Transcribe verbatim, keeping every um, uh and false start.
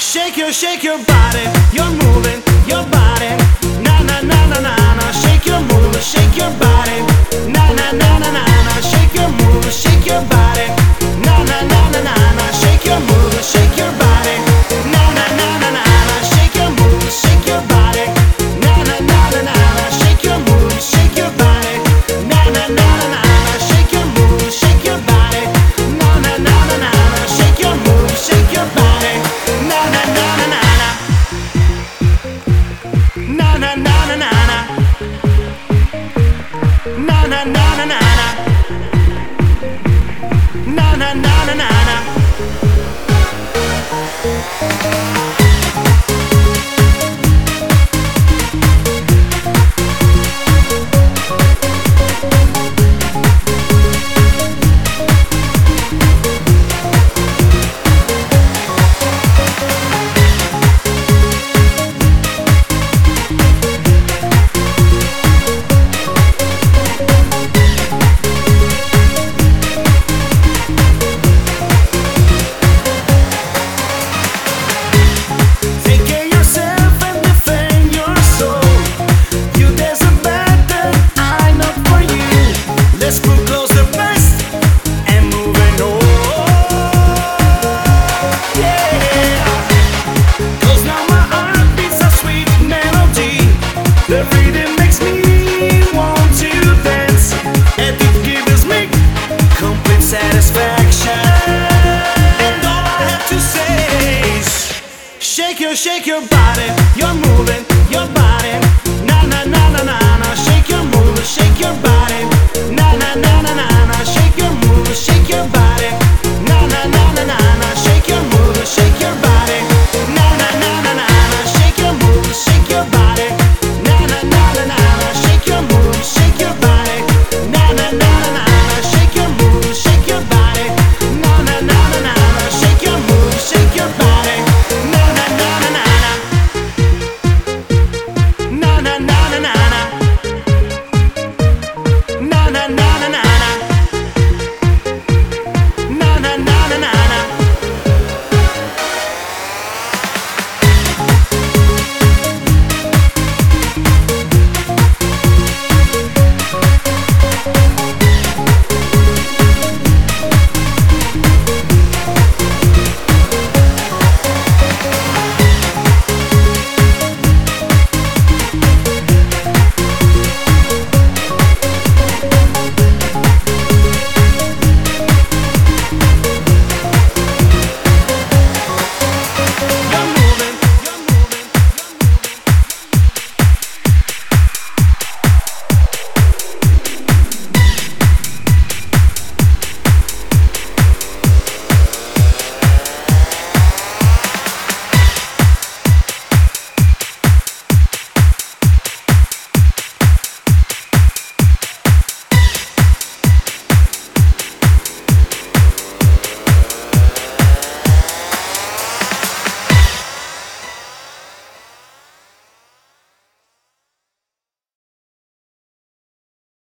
Shake your, shake your body, you're moving your body. Na na na na na na. Shake your move, shake your body. Na na na na na na. Shake your move, shake your body. Na na na na na na. Shake your move, shake your body. Na na na na na na. Shake your move, shake your body. Na na na na na na. Shake your move, shake your body. Na na na na na na. Shake your move, shake your body. Na na na na na na. Shake your move, shake your body. Na na na na na na. Na na na na na na. Na na na na na na. Na na na na na na. Take care of yourself and defend your soul. You deserve better, I know for you. Let's put close the best and moving on. Yeah. 'Cause now my heart beats a sweet melody. The rhythm makes me want to dance, and it gives me complete satisfaction. And all I have to say is shake your, shake your body, you're moving your body. Na na na na na na. Shake your move, shake your body. Na na na na na na. Shake your move, shake your body.